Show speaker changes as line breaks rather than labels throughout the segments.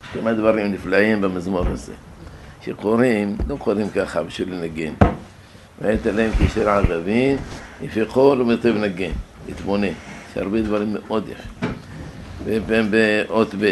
כמה דברים נפלאים במזמור הזה. שקוראים, לא קוראים ככה בשביל לנגן. ואת עליהם כשיר ערבים, יפיקו ומטב נגן, יתמונה. יש הרבה דברים מאוד יפים. והם באות ב'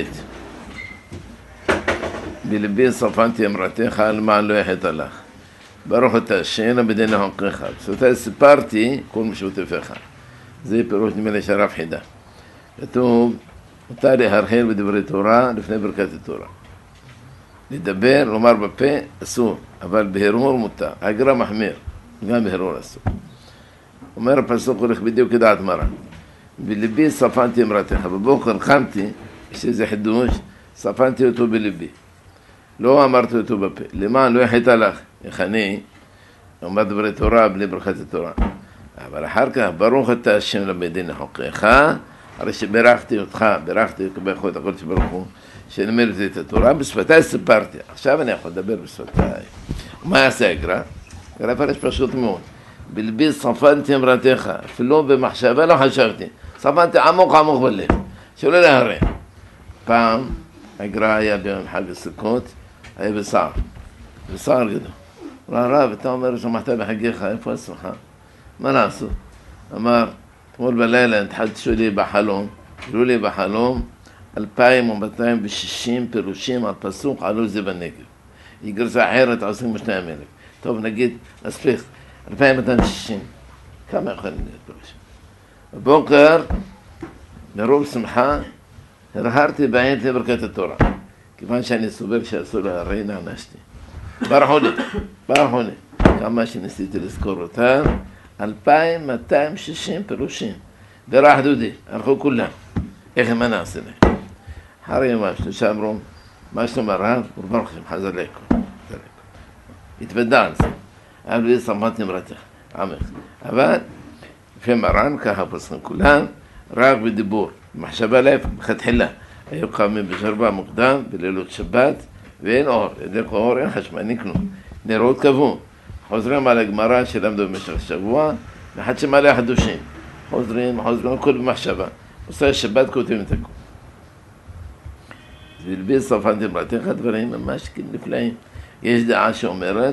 בלבי ספנתי אמרתך למען לא יחטא לך. ברוך אתה השם בדין חוקיך. בסופו סיפרתי כל משותפיך. זה פירוש נדמה לי שהרב חידה. כתוב, מותר להרהר בדברי תורה לפני ברכת התורה. לדבר, לומר בפה, אסור, אבל בהרהור מותר. הגר"א מחמיר, גם בהרהור אסור. אומר הפסוק הולך בדיוק כדעת מרן. בלבי ספנתי אמרתך. בבוקר קמתי, יש איזה חידוש, ספנתי אותו בלבי. לא אמרתי אותו בפה. למען לא יחטא לך. איך אני אומר דברי תורה בלי ברכת התורה. אבל אחר כך, ברוך אתה השם לבדין חוקיך, הרי שברכתי אותך, ברכתי כברכו את הקודש ברוך הוא, שנלמד את התורה, בשפתיי סיפרתי. עכשיו אני יכול לדבר בשפתיי. מה יעשה הגר"א? הגר"א פרש פשוט מאוד. בלבי ספנתי אמרתך, אפילו במחשבה לא חשבתי. ספנתי עמוק עמוק בלב, שלא להרע. פעם הגר"א היה בחג הסוכות, היה בסער גדול. רב, אתה אומר שמחת בחגיך, איפה השמחה? מה לעשות? אמר, אתמול בלילה התחלתי לי בחלום, עלו לי בחלום 2,260 פירושים על פסוק עלו זה בנגב. היא גרסה אחרת, 22,000. טוב, נגיד, נספיך, 2,260. כמה יכולים להיות פירושים? בבוקר, מרוב שמחה, הרהרתי בעין לברכת התורה. כיוון שאני סובר שאסור להרעי, נענשתי. ברחו לי. כמה שניסיתי לזכור אותם, 2,260 פירושים. ברח דודי, הלכו כולם. איך מה נעשה להם? אחרי יומם, שלושה אמרו, מה שלום הרב? וברוך שם, חזר לכם. התוודע על זה. אבל לא סמכתי אמרתך, עמך. אבל, לפי מרן, ככה פסחים כולם, רק בדיבור, מחשבה לב, בתחילה. היו קמים בשרבה מוקדם, בלילות שבת, ואין אור, ידלק אור, אין חשמל, אין כלום. נרות קבעו. חוזרים על הגמרא שלמדו במשך השבוע, ואחד שמעלה חדושים. חוזרים, הכל במחשבה. עושה שבת כותבים את הכל. בלבי ספנתי אמרתך דברים ממש נפלאים. יש דעה שאומרת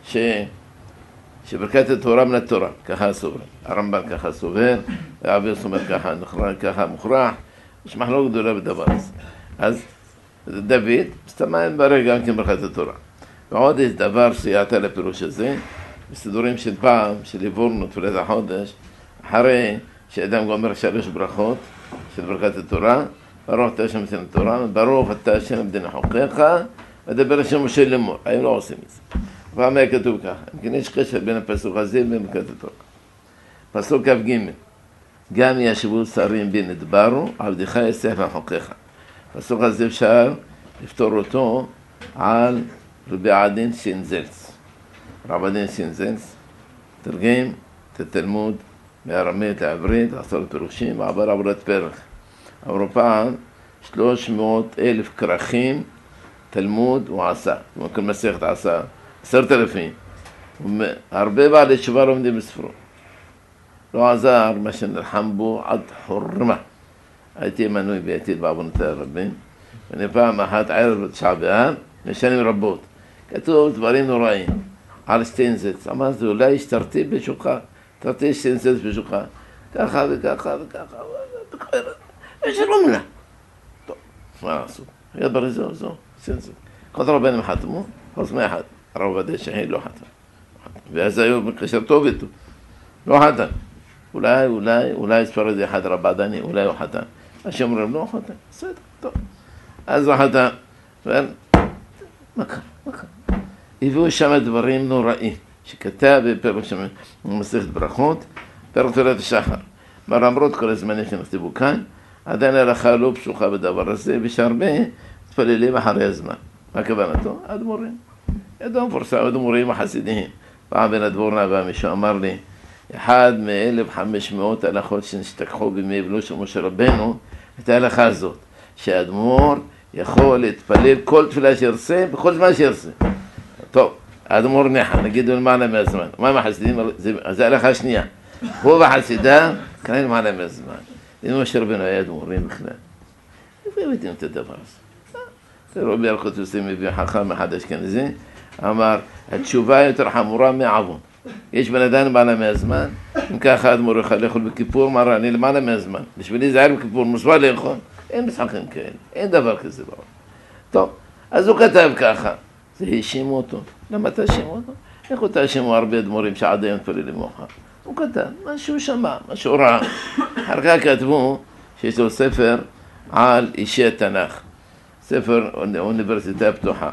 שברכת התורה מן התורה, ככה סובר. הרמב"ן ככה סובר, והאביס אומר ככה מוכרח. יש מחלוקת גדולה בדבר הזה. אז דוד מסתמן ברגע גם כברכת התורה. ועוד יש דבר סייעתה לפירוש הזה, בסידורים של פעם, של ליבורנו תפילת החודש, אחרי שאדם גומר 3 ברכות של ברכת התורה, ברוך אתה השם בדין התורה, ברוך אתה השם בדין חוקיך, ודבר השם משה לאמור. היום לא עושים את זה. פעם היה כתוב ככה, אם כן יש קשר בין הפסוק הזה לבין ברכת התורה. פסוק כ"ג, גם ישבו שרים בנדברו, עבדך יסף לחוקיך. פסוק הזה אפשר לפתור אותו על רבי עדין שינזלץ. רב עדין שינזלץ תרגם את התלמוד מארמית לעברית, 10 פירושים, ועבר עבודת פרח. עברו פעם 300,000 כרכים תלמוד הוא עשה, כמו כל מסכת עשה, 10,000. הרבה בעלי תשובה לומדים בספרו. לא עזר מה שנלחם בו עד חורמה. הייתי מנוי בעתיד בעוונותיי הרבים, ואני פעם אחת ערב תשעה באב, משנים רבות. כתוב דברים נוראים על שטיינזלץ. אמרתי, אולי יש תרטיב בשוקה, תרטיב שטיינזלץ בשוקה. ככה וככה וככה, יש רומלה. טוב, מה לעשות? היה ברי זו, שטיינזלץ. כל רבנים חתמו, חוץ מאחד. הרב עובדיה שהיא לא חתם. ואז היו בקשר טוב איתו. לא חתם. אולי ספר את זה אחד רב עדני, אולי הוא חתם. מה שאומרים, לא חתם. בסדר, טוב. אז הוא חתם. מה קרה? הביאו שם דברים נוראים, שכתב בפרק שם מסכת ברכות, פרק תפילת השחר. למרות כל הזמנים שנכתבו כאן, עדיין ההלכה לא פשוחה בדבר הזה, ושהרבה מתפללים אחרי הזמן. מה כוונתו? אדמו"רים. ידעו מפורסם, אדמו"רים החסידיים. פעם בן הדבורנה בא מישהו אמר לי, אחד מ-1,500 הלכות שנשתכחו בימי אבלו של משה רבנו, את ההלכה הזאת, שהאדמו"ר יכול להתפלל כל תפילה שירצה, בכל זמן שירצה. טוב, האדמו"ר ניחא, נגידו למעלה מהזמן. מה עם החסידים? זה ההלכה השנייה. הוא והחסידה, כאן למעלה מהזמן. אם משה רבנו היה אדמו"רים בכלל. איפה הבאתם את הדבר הזה? זה רבי הלכות יוסף מביא חכם אחד אשכנזי, אמר, התשובה יותר חמורה מעוון. יש בן אדם למעלה מהזמן, אם ככה האדמו"ר יוכל לאכול בכיפור, אמר, אני למעלה מהזמן. בשבילי זה ערב כיפור, מוסבר לאכול. אין משחקים כאלה, אין דבר כזה בעולם. טוב, אז הוא כתב ככה, זה האשימו אותו. למה תאשימו אותו? איך הוא תאשימו הרבה אדמו"רים שעד היום תפללים מאוחר? הוא כתב, מה שהוא שמע, מה שהוא ראה. אחר כך כתבו שיש לו ספר על אישי התנ"ך, ספר אוניברסיטה פתוחה.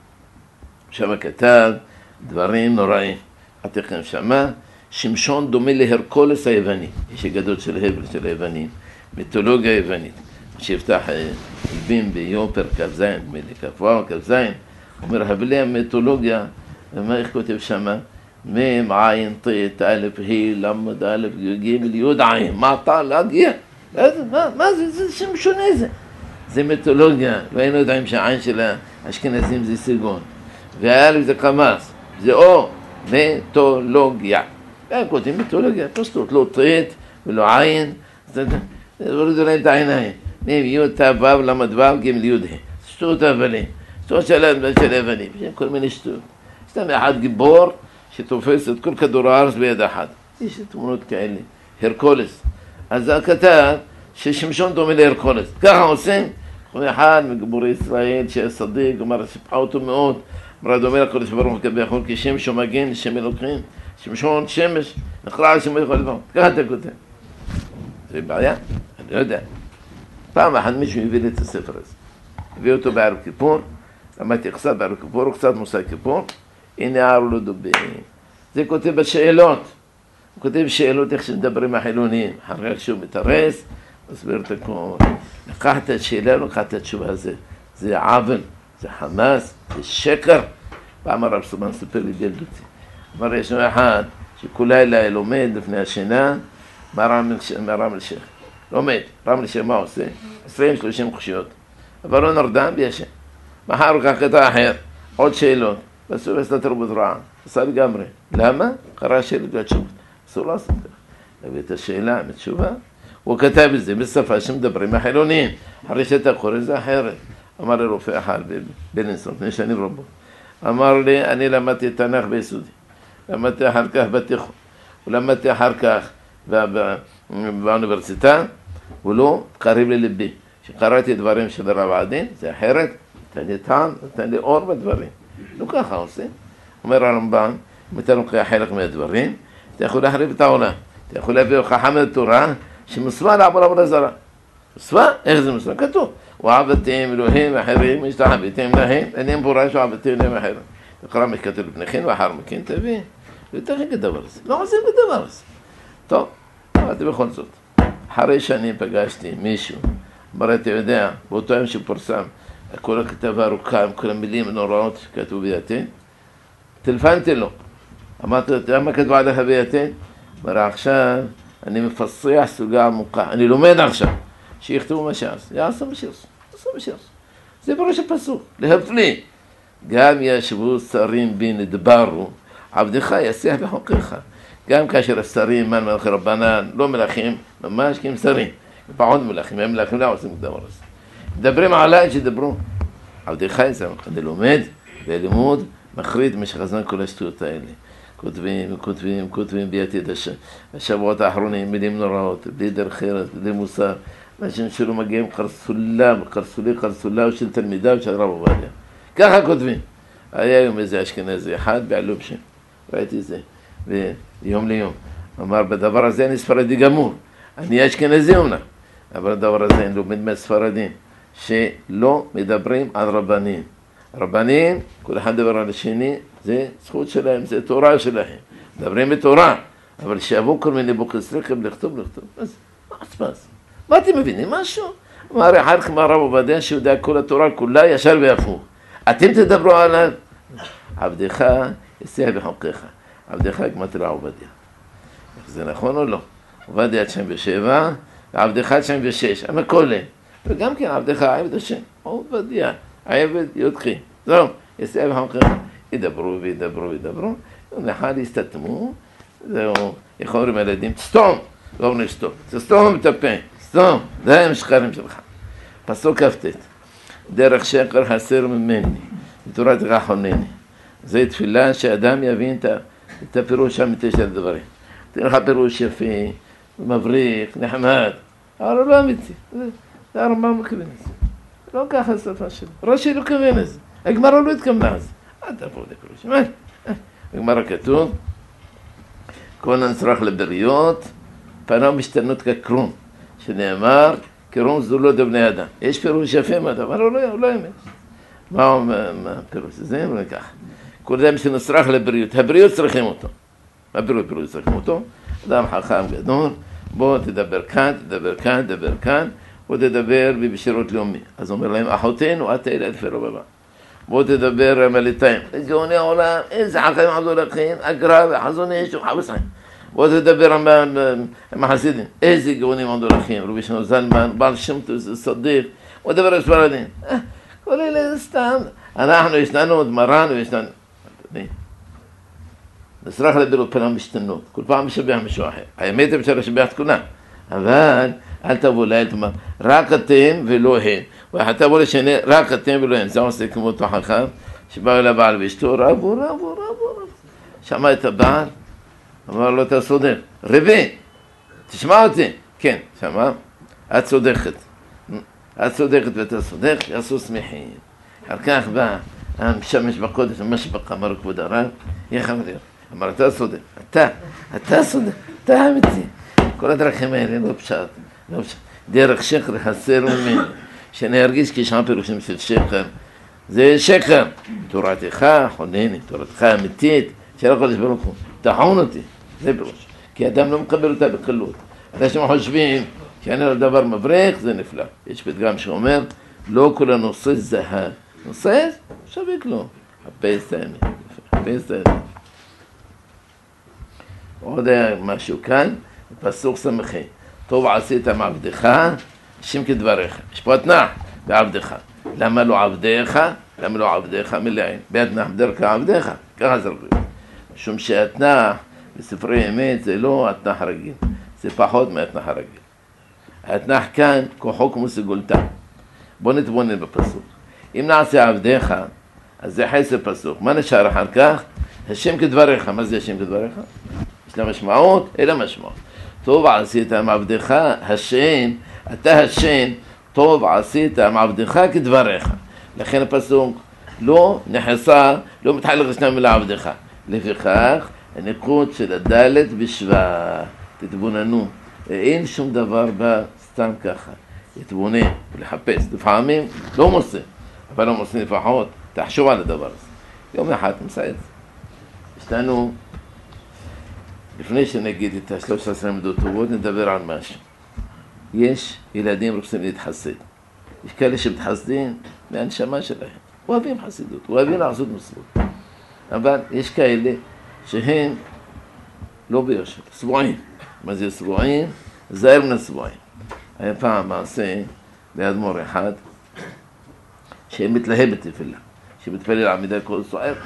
שם כתב דברים נוראים. עתיכם שמה, שמשון דומה להרקולס היווני, איש הגדול של הבל של היוונים, מיתולוגיה היוונית. שיפתח אלבים ביופר כ"ז, כ"ו כ"ז, אומר הבלי המיתולוגיה, ומה איך כותב שמה? מ' עין ט' א' ה' למד א' ג' י' עין, מה אתה להגיע? מה זה? זה שם שונה זה. זה מיתולוגיה, והיינו יודעים שהעין של האשכנזים זה סיגון, והאלף זה קמאס, זה או מיתולוגיה. הם כותבים מיתולוגיה, פשוט לא ט' ולא עין, זה הורידו להם את העיניים. מ' י' ת' ו' למד ו' ג' י' ה'. שטות הבלים, שטות של היוונים, כל מיני שטות. סתם אחד גיבור שתופס את כל כדור הארץ ביד אחת. יש תמונות כאלה, הרקולס. אז כתב ששמשון דומה להרקולס. ככה עושים, אחד מגיבורי ישראל שהיה צדיק, אמר, סיפחה אותו מאוד, אמרה דומה לקודש ברוך כביכול, כי שמש הוא מגן, שם אלוקים, שמשון, שמש, נקרא על שמו יכול לבוא. ככה אתה כותב. זה בעיה? אני לא יודע. פעם אחת מישהו הביא לי את הספר הזה. הביא אותו בערב כיפור, למדתי קצת בערב כיפור, וקצת מושג כיפור, הנה הער לא דובים. זה כותב בשאלות. הוא כותב שאלות איך שמדברים החילונים. אחרי שהוא מתרס, מסביר את הכל. לקח את השאלה, לקח את התשובה הזה. זה עוול, זה חמאס, זה שקר. פעם הרב סומן סיפר לי בילדותי. אמר, ישנו אחד שכל לילה לומד לפני השינה, מהרם אל-שייח. לומד, רם אל-שייח מה עושה? 20-30 חושיות. אבל לא נרדם בישן. מחר הוא כך קטע אחר, עוד שאלות. בסוף עשתה תרבות רעה, עשה לגמרי. למה? קרא שאלות והתשובות. אסור לעשות כך. להביא את השאלה עם התשובה. הוא כתב את זה בשפה שמדברים החילונים. אחרי שאתה קורא זה אחרת. אמר לי רופא אחד בלינסון, לפני שנים רבות. אמר לי, אני למדתי תנ"ך ביסודי. למדתי אחר כך בתיכון. ולמדתי אחר כך באוניברסיטה, ולא קריב ללבי. שקראתי דברים של הרב עדין, זה אחרת, נתן לי טעם, נתן לי אור בדברים. לא ככה עושים. אומר הרמב"ם, אם אתה לוקח חלק מהדברים, אתה יכול להחריב את העולם. אתה יכול להביא הוכחה מהתורה שמסווה לעבור עבודה זרה. מסווה? איך זה מסווה? כתוב. ועבדתם אלוהים אחרים, השתחוויתם להם, אני מפורש ועבדתם אלוהים אחרים. תקרא מכתוב לפניכם ואחר מכן תבין. יותר חלק הדבר הזה. לא עושים בדבר הזה. טוב, אמרתי בכל זאת. אחרי שנים פגשתי מישהו, אמר, אתה יודע, באותו יום שפורסם, כל הכתבה ארוכה עם כל המילים הנוראות שכתבו ביתן, טלפנתי לו. אמרתי, אתה יודע מה כתבו עליך ביתן? אמר, עכשיו אני מפסח סוגה עמוקה, אני לומד עכשיו, שיכתבו מה שעשו. יעשו מה שעשו, עשו מה שעשו. זה בראש הפסוק, להפליא. גם ישבו שרים בי נדברו, עבדך יסיח בחוקך. גם כאשר השרים, מן מלכי רבנן, לא מלכים, ממש כי הם שרים. פחות מלכים, הם מלכים לא עושים את הדבר הזה. מדברים עליי שדברו. עבדך יסיח, אני לומד, והלימוד מחריד משך הזמן כל השטויות האלה. כותבים ביתד השבועות האחרונים, מילים נוראות, בלי דרך ארץ, בלי מוסר. אנשים שלא מגיעים קרסולה של תלמידיו של הרב עובדיה. ככה כותבים. היה היום איזה אשכנזי אחד בעלוב שם. ראיתי את זה. ויום ליום. אמר, בדבר הזה אני ספרדי גמור. אני אשכנזי אומנם. אבל הדבר הזה אני לומד מהספרדים. שלא מדברים על רבנים. רבנים, כל אחד מדבר על השני, זה זכות שלהם, זה תורה שלהם. מדברים בתורה. אבל שיבואו כל מיני בוקסריכים לכתוב. אז מה? מה אתם מבינים? משהו? אמר, אחר כך הרב עובדיה שיודע כל התורה כולה ישר והפוך. אתם תדברו עליו. עבדך יסיח בחוקך. עבדך גמטריה עובדיה. זה נכון או לא? עובדיה 97, ועבדך 96, המקולה. וגם כן עבדך עבד השם, עובדיה, עבד יודחי. זהו, יסיח בחוקך. ידברו וידברו וידברו, יום אחד יסתתמו, זהו, יכול לומר ילדים, סתום, לא אומרים סתום, סתום את הפה, סתום, זה הם שקרים שלך. פסוק כ"ט. דרך שקר הסר ממני, תורתך חונני. זה תפילה שאדם יבין את הפירוש האמיתי של הדברים. תראה לך פירוש יפה, מבריק, נחמד, אבל הוא לא אמיתי. זה הרמב"ם מכוון את זה. לא ככה השפה שלו. רש"י לא כוון את זה. הגמרא לא התכוונה את זה. אל תבוא לפירוש. בגמרא כתוב, כל הנצרך לבריות, פניו משתנות כקרום, שנאמר, קרום זולות לבני אדם. יש פירוש יפה מאוד, אבל הוא לא אמת. מה הפירוש? זה אומר ככה. כל אדם שנצרך לבריאות, הבריאות צריכים אותו. הבריאות צריכים אותו. אדם חכם גדול, בוא תדבר כאן, תדבר כאן, תדבר כאן, בוא תדבר בשירות לאומי. אז אומר להם, אחותינו, את אלה תפרו בבא. בוא תדבר מליטאים. גאוני העולם, איזה חכמים עמדו לכם, אגרא וחזון איש וחבוס חיים. בוא תדבר עם החסידים. איזה גאונים עמדו לכם, רבי שמעון זלמן, בעל שם טוב, סדיק. בוא תדבר על ספרדים. כל אלה סתם. אנחנו ישננו, דמרנו, ישננו. נצרך לבריאות פניו משתנות. כל פעם משבח מישהו אחר. האמת היא אפשר לשבח את כולם. אבל אל תבוא אליי, תאמר, רק אתם ולא הם. ואחר תבוא לשני, רק אתם ולא הם. זה עושה כמו אותו חכם, שבא אל הבעל ואשתו, רבו. שמע את הבעל, אמר לו, אתה סודר. רבי, תשמע אותי. כן, שמע, את צודקת. את צודקת ואתה צודק, יעשו שמחים. אחר כך בא, המשמש בקודש, המשבח, אמר כבוד הרב, איך אמר לי? אמר, אתה צודק. אתה צודק, אתה אמיתי. כל הדרכים האלה לא פשט. דרך שקר הסר ממני, שאני ארגיש כשם פירושים של שקר. זה שקר. תורתך חונני, תורתך אמיתית, של הקודש ברוך הוא. תחון אותי, זה פירוש. כי אדם לא מקבל אותה בקלות. אנשים חושבים שאני על דבר מבריך, זה נפלא. יש פתגם שאומר, לא כל הנושא זהב. נושא? שוויק לו. חפש את האמת. חפש את האמת. עוד משהו כאן, פסוק סמכי. טוב עשית מעבדך, השם כדבריך. יש פה התנא בעבדך. למה לא עבדיך? למה לא עבדיך מלאים? בהתנא דרך עבדיך. ככה זה רגיל. משום שהתנא בספרי אמת זה לא התנא הרגיל. זה פחות מהתנא הרגיל. התנא כאן כוחו כמו סגולתה. בוא נתבונן בפסוק. אם נעשה עבדיך, אז זה חסר פסוק. מה נשאר אחר כך? השם כדבריך. מה זה השם כדבריך? יש לה משמעות? אין לה משמעות. טוב עשית מעבדך, השם, אתה השם, טוב עשית מעבדך כדבריך. לכן הפסוק לא נחסר, לא מתחלק לשניים לעבדך. לפיכך, הניקוד של הדלת בשבע, תתבוננו. אין שום דבר בה סתם ככה. להתבונן ולחפש. לפעמים לא מוצא, אבל לא מוצא לפחות. תחשוב על הדבר הזה. יום אחד נמצא את זה. יש לנו, לפני שנגיד את 13 עמדות טובות, נדבר על משהו. יש ילדים רוצים להתחסד. יש כאלה שמתחסדים מהנשמה שלהם. אוהבים חסידות, אוהבים לעשות מצוות. אבל יש כאלה שהם לא ביושר, שבועים. מה זה שבועים? זהר מן השבועים. היה פעם מעשה באדמו"ר אחד, שמתלהב בתפילה, שמתפלל עמידה כל סוער,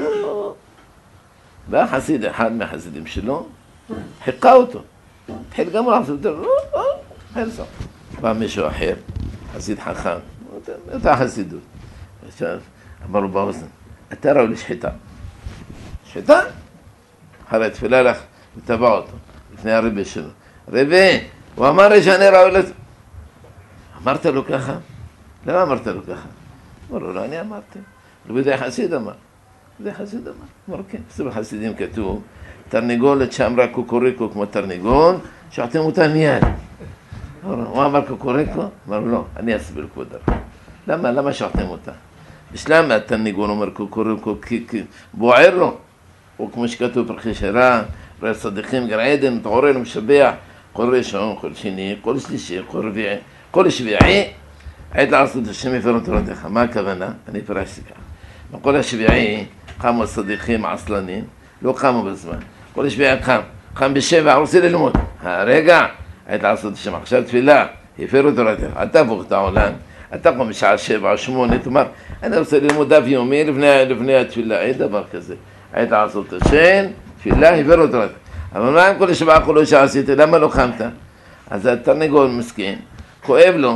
בא חסיד אחד מהחסידים שלו, חיכה אותו. התחיל גם לעשות אותו, התחיל סוף. בא מישהו אחר, חסיד חכם, אותה חסידות. עכשיו, אמר לו באוזן, אתה ראוי לשחיטה. שחיטה? אחרי התפילה לך, וטבע אותו, לפני הרבי שלו. רבי, הוא אמר לי שאני ראוי לזה. אמרת לו ככה? למה אמרת לו ככה? אמר לו, לא, אני אמרתי. רבי זה חסיד אמר. זה חסיד אמר. אמר, כן. בסדר חסידים כתוב, תרנגולת שאמרה קוקוריקו כמו תרנגול, שוחטים אותה מיד. הוא אמר קוקוריקו? אמר, לא, אני אסביר כבוד הרב. למה שוחטים אותה? בשלם התרנגול אומר קוקוריקו, כי בוער לו. או כמו שכתוב פרחי שירה, רב צדיקים גן עדן, מתעורר ומשבח, כל ראשון, כל שני, כל שלישי, כל רביעי, כל שביעי, עת לעשות השם יפרון תורתך. מה הכוונה? אני פרשתי ככה. בכל השביעי קמו הצדיקים עצלנים, לא קמו בזמן. כל השביעי קם בשבע, רוצה ללמוד. רגע, עת לעשות השם. עכשיו תפילה, יפרון תורתך. אל תהפוך את העולם. אתה קום בשעה 7 או 8, תאמר, אני רוצה ללמוד דף יומי לפני התפילה. אין דבר כזה. עת לעשות השם, תפילה, יפרון תורתך. אבל מה עם כל השבעה כולו שעשית? למה לא קמת? אז התרנגול מסכן, כואב לו,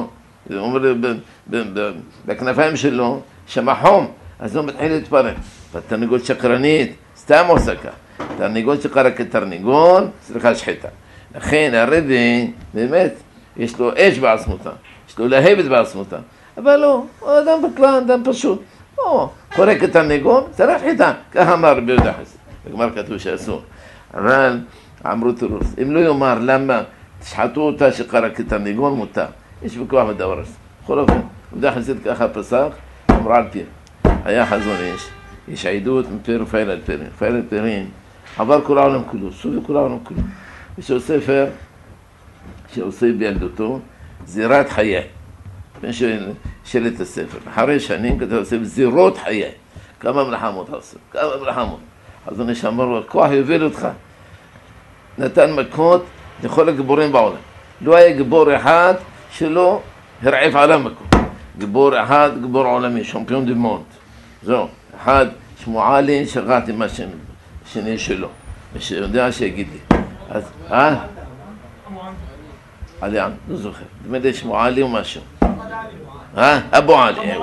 הוא אומר בכנפיים שלו, שמה חום, אז הוא מתחיל להתפרק. והתרנגול שקרנית, סתם עושה כך. תרנגול שקרא כתרנגול, צריכה שחיטה. לכן הרבי, באמת, יש לו אש בעצמותה, יש לו להבת בעצמותה, אבל לא, הוא אדם בקלן, אדם פשוט. הוא קורא כתרנגול, צריך חיטה. ככה אמר רבי יהודה חסיד. בגמר כתוב שאסור. אבל אמרו תירוץ, אם לא יאמר למה תשחטו אותה שקרא כתרנגול מותר. יש ויכוח בדבר הזה. בכל אופן, יהודה חסיד ככה פסק, אמרה על פיר. היה חזון יש עדות מפיר רפאל אלפרין. רפאל אלפרין עבר כל העולם כולו, סובי כל העולם כולו. יש לו ספר שעושה בילדותו, זירת חיי. של את הספר. אחרי שנים כתב ספר זירות חיי. כמה מלחמות עשו, כמה מלחמות. אז אני שאמר לו, הכוח יוביל אותך. נתן מכות לכל הגיבורים בעולם. לא היה גיבור אחד שלא הרעיף על המכות. גיבור אחד, גיבור עולמי, שמפיון דה מונט. זהו, אחד שמו עלי, שרעתי מה שני שלו. יודע שיגיד לי. אז, עלי, לא זוכר. דמדי שמו עלי או משהו. אבו עלי,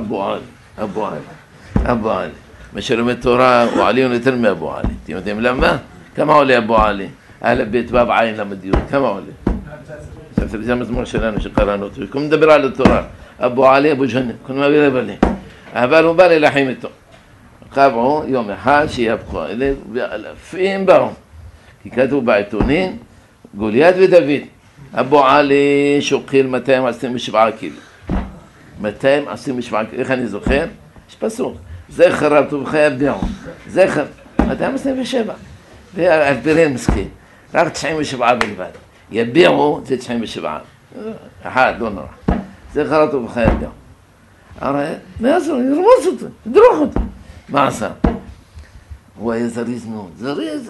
אבו עלי. מי שלומד תורה הוא עלי יותר מאבו עלי. אתם יודעים למה? כמה עולה אבו עלי? אהל בית בב עין למדיון, כמה עולה? זה המזמור שלנו שקראנו אותו. כמו מדבר על התורה. אבו עלי, אבו ג'נן, כל מה בירה בלי. אבל הוא בא ללחם איתו. קבעו יום אחד שיהפכו אליו ואלפים באו. כי כתוב בעיתונים, גוליית ודוד. אבו עלי שוקל 227 קילו. 227 קילו. איך אני זוכר? יש פסוק. זכר על טובך יביעו. זכר. 227. והאלפרין מסכים. רק 97 בלבד. יביעו זה 97. אחד, לא נורא. זכר על טובך יביעו. הרי, מה יעשו? ירמוס אותו, ידרוך אותו. מה עשה? הוא היה זריז מאוד. זריז.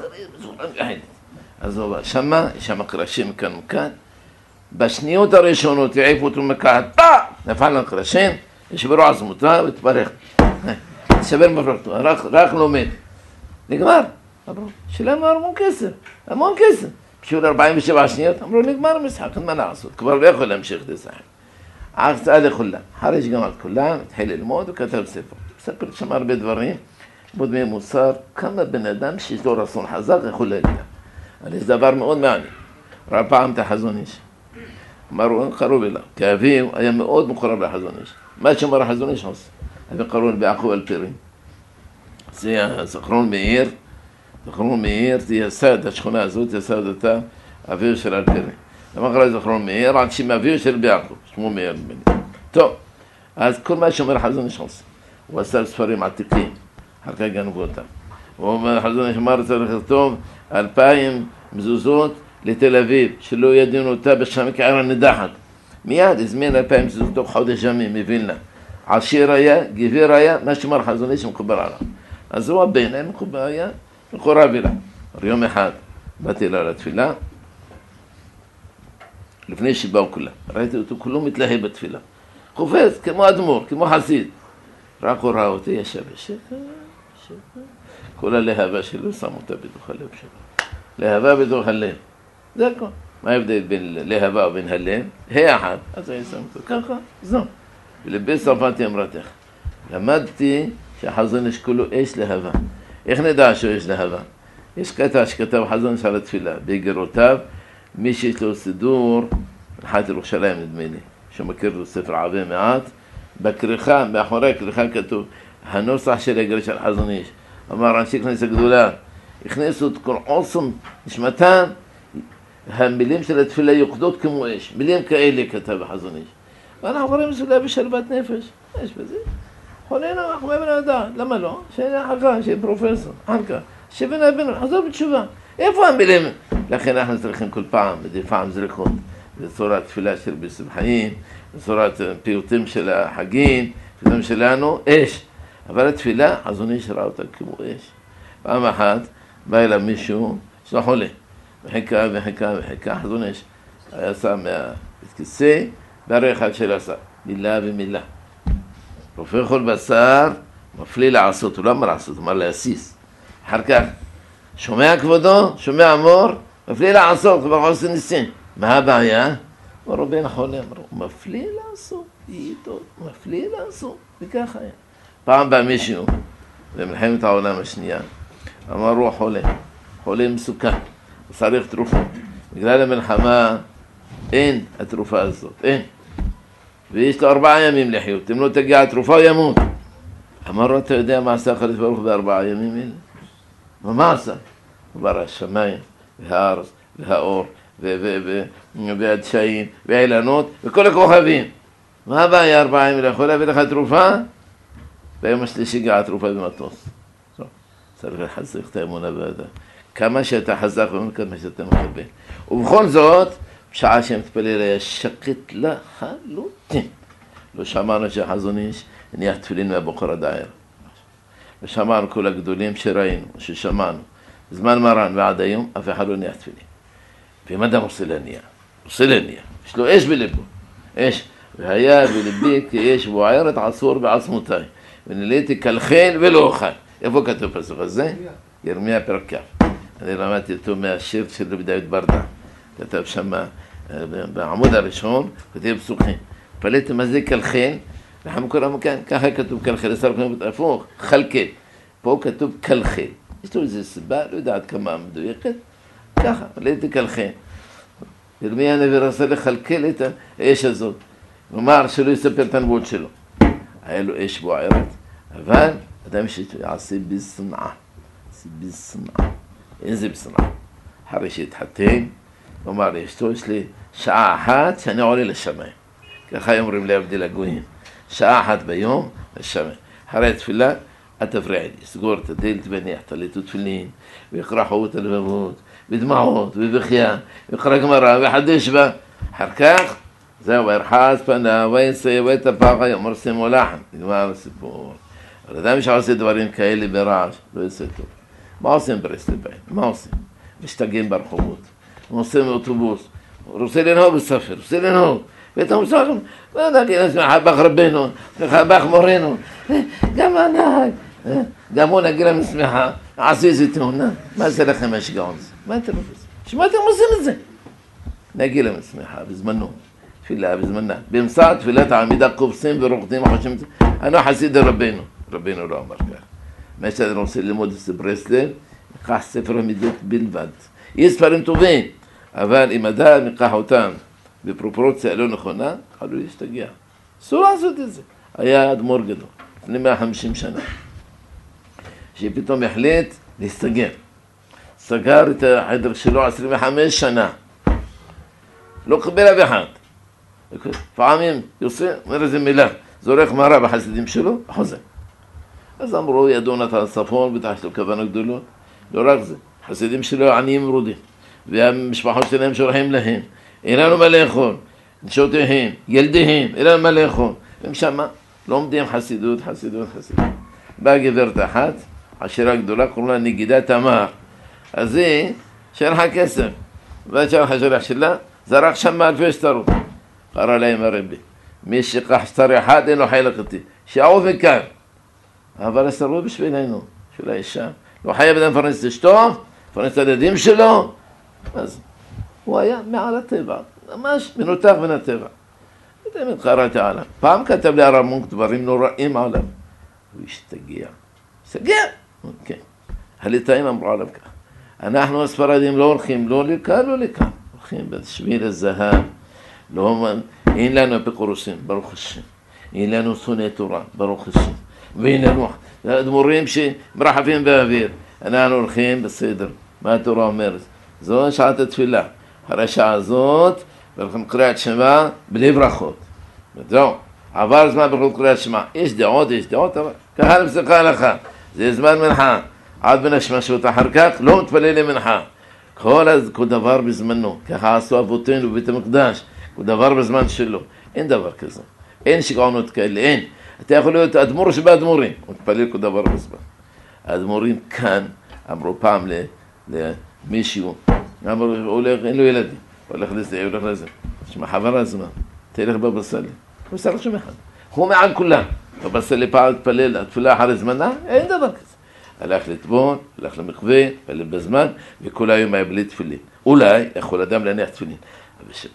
אז הוא שם קרשים מכאן וכאן. בשניות הראשונות העיפו אותו מקעת, נפל לקרשים, ישברו עזמותה והתברך. שבר מפרקתו, רק לא מת. נגמר. אמרו, שילם המון כסף. בשביל 47 שניות, אמרו, נגמר המשחק, מה לעשות? כבר לא יכול להמשיך לשחק. עקצה לכולם. אחרי שגמר את כולם, התחיל ללמוד וכתב ספר. ספר שם הרבה דברים, מאוד מהם מוסר, כמה בן אדם שיש לו רצון חזק יכול להגיע. אבל יש דבר מאוד מעניין. ראה פעם את החזון איש. אמרו, קרוב אליו, כי אביו היה מאוד מקורב לחזון איש. מה שאומר החזון איש עושה? אבי קראו ביעקב אלפרין. זה זכרון מאיר, זה יסד, השכונה הזאת, יסד אותה אביו של אלפרין. למה קרא זכרון מאיר? עד שם אביו של ביעקב, שמו מאיר. טוב, אז כל מה שאומר החזון איש עושה. הוא עשה ספרים עתיקים, אחר כך גנבו אותם. הוא אומר, החזון איש אמר, צריך לכתוב 2,000 מזוזות לתל אביב, שלא ידענו אותה בשם כעיר הנידחת. מיד הזמין 2,000 מזוזות תוך חודש ימים מווילנה. עשיר היה, גביר היה, מה שאומר החזון איש מקובל עליו. אז הוא הבן, היה מקובל היה, מקורב אליו. יום אחד באתי אליו לתפילה, לפני שבאו כולם. ראיתי אותו כולו מתלהב בתפילה. חופץ, כמו אדמו"ר, כמו חסיד. רק הוא ראה אותי, ישב בשקט. כל הלהבה שלו שם אותה בתוך הלב שלו. להבה בתוך הלב. זה הכל. מה ההבדל בין להבה ובין הלב? אחד. אז אני שם אותו ככה, זו. ולבי צרפתי אמרתך. למדתי שהחזון יש כולו אש להבה. איך נדע שיש להבה? יש קטע שכתב חזון של התפילה. באגרותיו, מי שיש לו סידור, נחת ירושלים נדמה לי, שמכיר לו ספר עבה מעט, בכריכה, מאחורי הכריכה כתוב, הנוסח של אגר של חזון איש. אמר אנשי כנסת גדולה, הכניסו את כל עוצם נשמתם, המילים של התפילה יוקדות כמו אש. מילים כאלה כתב החזון איש. ואנחנו רואים סבילה בשלוות נפש. יש בזה. חולנו, אנחנו בן אדם. למה לא? שיהיה חכה, שיהיה פרופסור. חכה. שבן אדם, חזור בתשובה. איפה המילים? לכן אנחנו צריכים כל פעם, מדי פעם זריקות. בצורת תפילה של בסמחאים, בצורת פיוטים של החגים, פיוטים שלנו, אש. אבל התפילה, חזון איש ראה אותה כמו אש. פעם אחת, בא אליו מישהו, שלא חולה. וחיכה, חזון איש. היה שם מהכיסא, בערי אחד של עשה, מילה ומילה. רופא כל בשר, מפליא לעשות, הוא לא אמר לעשות, הוא אמר להסיס. אחר כך, שומע כבודו, שומע אמור, מפליא לעשות, כבר עושה ניסים. מה הבעיה? אמרו בן חולה, אמרו, מפליא לעשות, איתו, מפליא לעשות, וככה היה. פעם בא מישהו, במלחמת העולם השנייה, אמרו חולה מסוכן, צריך תרופות. בגלל המלחמה אין התרופה הזאת, אין. ויש לו 4 ימים לחיות, אם לא תגיע התרופה הוא ימות. אמרו, אתה יודע מה עשה הקדוש ברוך הוא ב4 ימים האלה? ומה עשה? הוא ברא השמיים והארץ והאור והדשאים והאילנות וכל הכוכבים. מה הבעיה 4 ימים? יכול להביא לך תרופה? ביום השלישי הגיעה התרופה במטוס. צריך לחזק את האמונה באדם. כמה שאתה חזק כמה שאתה מקבל. ובכל זאת, בשעה שמתפלל היה שקט לחלוטין. לא שמענו שחזון איש הניח תפילין מהבוקר עד הערב. לא שמענו כל הגדולים שראינו, ששמענו. זמן מרן ועד היום, אף אחד לא הניח תפילין. ואם אדם עושה להניח, יש לו אש בלבו, אש. והיה בלבי כי אש בוערת עשור בעצמותיי, ונילאתי כלכל ולא אוכל. איפה כתוב פסוק הזה? ירמיה פרק כ'. אני למדתי אותו מהשיר של רבי דוד ברדה. כתב שם בעמוד הראשון, כתב פסוקים. פלטתם מה זה כלכל, וחמקור המכאן, ככה כתוב כלכל, לשר כתוב הפוך, חלקל. פה כתוב כלכל. יש לו איזו סיבה, לא יודעת כמה מדויקת, ככה, פלטתי כלכל. ירמיה הנביא רצה לכלכל את האש הזאת. כלומר, שלא יספר את הנבואות שלו. היה לו אש בוערת, אבל אדם שיעשה בשנאה. איזה בשנאה? אחרי שהתחתן, כלומר, יש לי שעה אחת שאני עולה לשמיים. ככה אומרים להבדיל הגויים. שעה אחת ביום לשמיים. אחרי התפילה, אל תפריע לי. סגור את הדלת וניח תליטו תפילין, ויקרא חובות הלבבות, ודמעות, ובכייה, ויקרא גמרא, וחדש בה. אחר כך, זהו, וירחץ פניו, ויצא, ויתהפך, יאמר שימו לחן. נגמר הסיפור. אבל אדם שעושה דברים כאלה ברעש, לא יעשה טוב. מה עושים ברסלב? מה עושים? משתגעים ברחובות. הוא עושה מאוטובוס. הוא רוצה לנהוג בספר, רוצה לנהוג. ואתה מוצא לכם, נגיד, חבך רבנו, חבך מורנו, גם הנהג, גם הוא נגיד להם שמחה, עשו איזה תאונה. מה זה לכם השגעון הזה? מה אתם עושים? שמה אתם עושים את זה? נגיד להם שמחה, בזמנו, תפילה בזמנה. באמצע תפילת העמידה קובסים ורוקדים חושבים את זה. אני חסיד רבנו. רבנו לא אמר כך. מה שאתם רוצים ללמוד את ברסלב, ניקח ספר המידות בלבד. יש ספרים טובים, אבל אם אדם ניקח אותם בפרופורציה לא נכונה, חלו להשתגע. אסור לעשות את זה. היה אדמו"ר גדול, לפני 150 שנה, שפתאום החליט להסתגר. סגר את החדר שלו 25 שנה. לא קבל אף אחד. פעמים יוסף אומר איזה מילה, זורך מרה בחסידים שלו, חוזר. אז אמרו, ידעו נתן צפון, בטח יש לו כוונה גדולות. לא רק זה, חסידים שלו עניים מרודים, והמשפחות שלהם שולחים להם. אין לנו מה לאכול, נשותיהם, ילדיהם, אין לנו מה לאכול. והם שמה, לומדים חסידות. באה גברת אחת, עשירה גדולה, קוראים לה נגידה תמר. אז היא שלחה כסף, ועד שלחה שלח שלה, זרק שם 1000 שטרות. קרא להם הרבי, מי שיקח שטר אחד אין לו חלק איתי, שיעוף מכאן. אבל הסתרו בשבילנו, של האישה. לא חייב אדם לפרנס את אשתו, לפרנס את הילדים שלו. אז הוא היה מעל הטבע, ממש מנותח בין הטבע. באמת קראתי עליו. פעם כתב לי הרב מונק דברים נוראים עליו. הוא השתגע. כן. הליטאים אמרו עליו כך. אנחנו הספרדים לא הולכים, לא לכאן, הולכים בשביל הזהב. אין לנו אפיקורוסים, ברוך השם. אין לנו שונאי תורה, ברוך השם. ואין לנו אדמו"רים שמרחבים באוויר. אנחנו הולכים בסדר. מה התורה אומרת? זו שעת התפילה. אחרי השעה הזאת, ולכם קריאת שמע בלי ברכות. זהו. עבר זמן ברכות קריאת שמע. יש דעות, אבל ככה לפסקה הלכה. זה זמן מנחה. עד בין השמשות אחר כך לא מתפלל למנחה. כל דבר בזמנו. ככה עשו אבותינו בבית המקדש. כל דבר בזמן שלו. אין דבר כזה. אין שיגעונות כאלה, אין. אתה יכול להיות אדמו"ר שבאדמו"רים. הוא מתפלל כל דבר בזמן. האדמו"רים כאן אמרו פעם למישהו, הולך, אין לו ילדים. הולך לזה. שמע חבר הזמן. תלך בבא סאלי. הוא עושה לשום אחד. הוא מעל כולם. בבא סאלי פעם התפלל, התפילה אחרי זמנה, אין דבר כזה. הלך לטבול, הלך למקווה, התפלל בזמן, וכל היום היה בלי תפילין. אולי יכול אדם להניח תפילין. אבל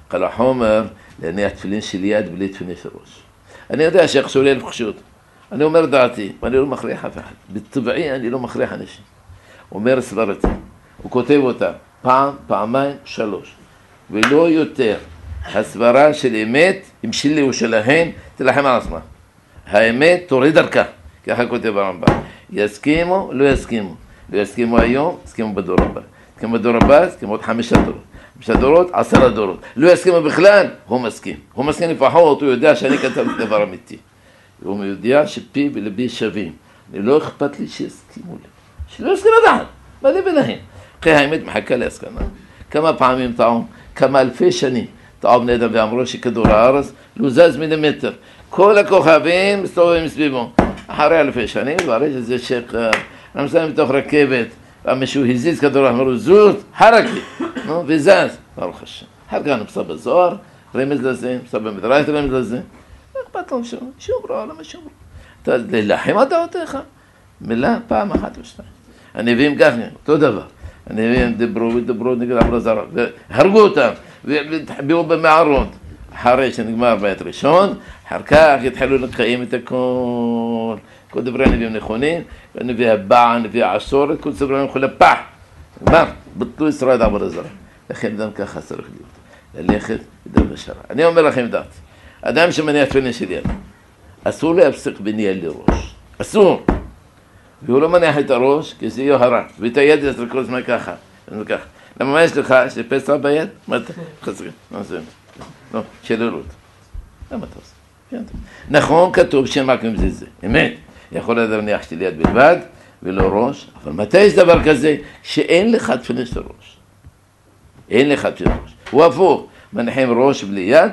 קל וחומר להניח תפילין של יד בלי תפילין של ראש. אני יודע שיחשו לי לפחשות. אני אומר דעתי, ואני לא מכריח אף אחד. בטבעי אני לא מכריח אנשים. אומר סברתי, הוא כותב אותה פעם, פעמיים, 3. ולא יותר. הסברה של אמת, אם שלי או שלהן, תלחם על עצמה. האמת תוריד דרכה. ככה כותב הרמב"ם. יסכימו, לא יסכימו. לא יסכימו היום, יסכימו בדור הבא. יסכימו בדור הבא, יסכימו עוד 5 דורות. 5 דורות, 10 דורות. לא יסכימו בכלל, הוא מסכים. הוא מסכים לפחות, הוא יודע שאני כתב דבר אמיתי. הוא יודע שפי ולבי שווים. לא אכפת לי שיסכימו לי. שלא יסכימו עדיין. מה זה ביניהם? כי האמת מחכה להסכמה. כמה פעמים טעו, כמה אלפי שנים, טעו בני אדם ואמרו שכדור הארץ לא זז מילימטר. כל הכוכבים מסתובבים מסביבו. אחרי אלפי שנים, והרי שזה שחר, אנחנו מסתובבים בתוך רכבת, ומישהו הזיז כדור הארץ, אמרו זוז, חרקי, וזז. ברוך השם. אחר כך נפסה בזוהר, רמז לזה, נפסה במדרש רמז לזה. אכפת לו שום רע, למה שום רע? להילחם על דעותיך. מילה פעם אחת ושתיים. הנביאים ככה, אותו דבר. הנביאים דיברו נגד עבודה זרה, והרגו אותם, והחביאו במערות. אחרי שנגמר בית ראשון, אחר כך התחילו לקיים את הכל. כל דברי הנביאים נכונים, והנביא הבא, הנביא העשורת, כל דברי הנביאים לפח. נגמר, בטלו ישראל עבודה זרה. לכן אדם ככה צריך להיות. ללכת בדרך השרה. אני אומר לכם דעת. אדם שמניח תפילין של יד, אסור להפסיק בין יד לראש. אסור. והוא לא מניח את הראש, כי זה יוהרה. ואת היד זה כל הזמן ככה. למה מה יש לך? יש לי פסע ביד? מה אתה? חזרי. מה זה? לא, שללות. למה אתה עושה? נכון, כתוב שרק אם זה. אמת. יכול להניח שתי יד בלבד, ולא ראש. אבל מתי יש דבר כזה? שאין לך תפילין של ראש. אין לך תפילין של ראש. הוא הפוך. מניחים ראש בלי יד,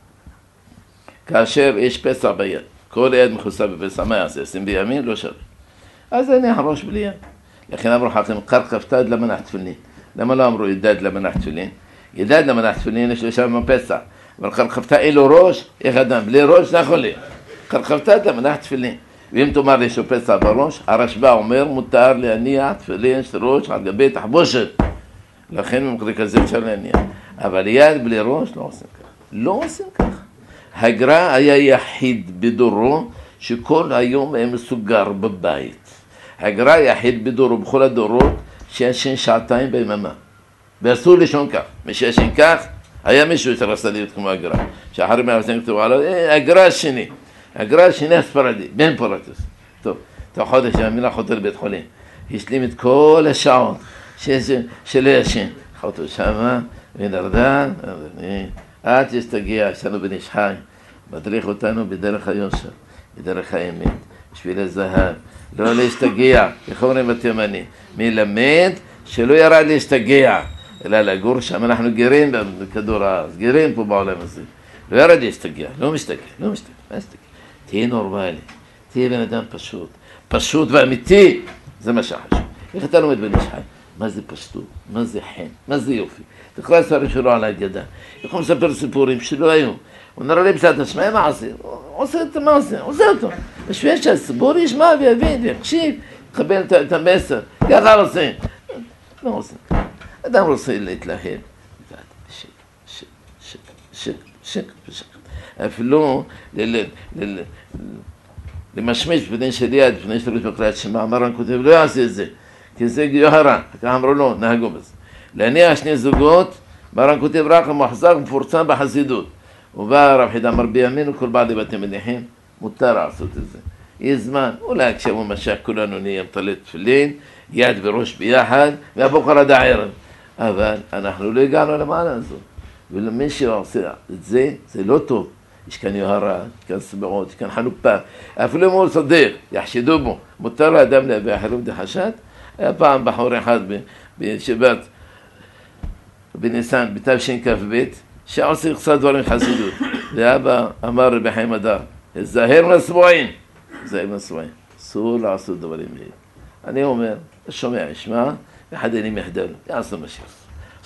כאשר יש פסע ביד. כל יד מכוסה בפסע, מה יעשה? שים בימין? לא שווה. אז אני הראש בלי יד. לכן אמרו חכמים, קרקפתד למנח תפילין. למה לא אמרו ידד למנח תפילין? ידד למנח תפילין יש לו שם פסע. אבל קרקפתד אין לו ראש, איך אדם? בלי ראש לא יכול להיות. קרקפתד למנח תפילין. ואם תאמר לי שהוא פסע בראש, הרשב"א אומר מותר להניח תפילין של ראש על גבי תחבושת. לכן במקרה כזה אפשר להניח. אבל יד בלי ראש לא עושים ככה. לא עושים ככה. הגר"א היה יחיד בדורו שכל היום היה מסוגר בבית. הגר"א יחיד בדורו בכל הדורות שישן 2 ביממה. ואסור לישון כך. מי שישן כך, היה מישהו שרצה להיות כמו הגר"א. שאחרי מהרסים כתבו עליו, הגר"א השני. הגר"א השני הספרדי, בן פורטוס. טוב, תוך חודש המילה חותר לבית חולים. השלים את כל השעות שלא ישן. חותו שמה, ונרדן, עד שתגיע, יש לנו בן איש חי, מדריך אותנו בדרך היושר, בדרך האמת, בשביל הזהב, לא להשתגע, איך אומרים בתימני, מלמד שלא ירד להשתגע, אלא לגור שם, אנחנו גרים בכדור הארץ, גרים פה בעולם הזה, לא ירד להשתגע, לא משתגע, מה משתגע? תהיה נורמלי, תהיה בן אדם פשוט ואמיתי, זה מה שחשוב. איך אתה לומד בן איש חי? מה זה פשטות? מה זה חן? מה זה יופי? תקרא ספרים שלו על היגדה. יכול לספר סיפורים שלא היו. הוא נראה לי בסדר, שמע מה עושה? עושה אותו. בשביל שהסיפור ישמע ויבין ויקשיב, יקבל את המסר. ככה עושה. לא עושה. אדם רוצה להתלהב. שקט. אפילו למשמש בפני של יד, בפני של ראש בקריאת שמע, המרן כותב, לא יעשה את זה. כי זה יוהרה, ככה אמרו לו, נהגו בזה. להניח 2 זוגות, מרן כותב רק המוחזק מפורסם בחסידות. ובא רב חידה אמר בימינו, כל בעלי בתים מניחים, מותר לעשות את זה. יש זמן, אולי כשהוא משך כולנו נהיה מטלט תפילין, יד וראש ביחד, והבוקר עד הערב. אבל אנחנו לא הגענו למעלה הזו. ולמי שעושה את זה, זה לא טוב. יש כאן יוהרה, יש כאן סבעות, יש כאן חנופה. אפילו אם הוא צודק, יחשדו בו. מותר לאדם להביא אחרים דחשת. היה פעם בחור אחד בשבת, בניסן, בתשכ"ב, שעושה קצת דברים חסידות. ואבא אמר רבי חיים הדר, זהר מהסבועים. אסור לעשות דברים האלה. אני אומר, שומע, ישמע, אחד אינים יחדל, יעשו מה שיעשו.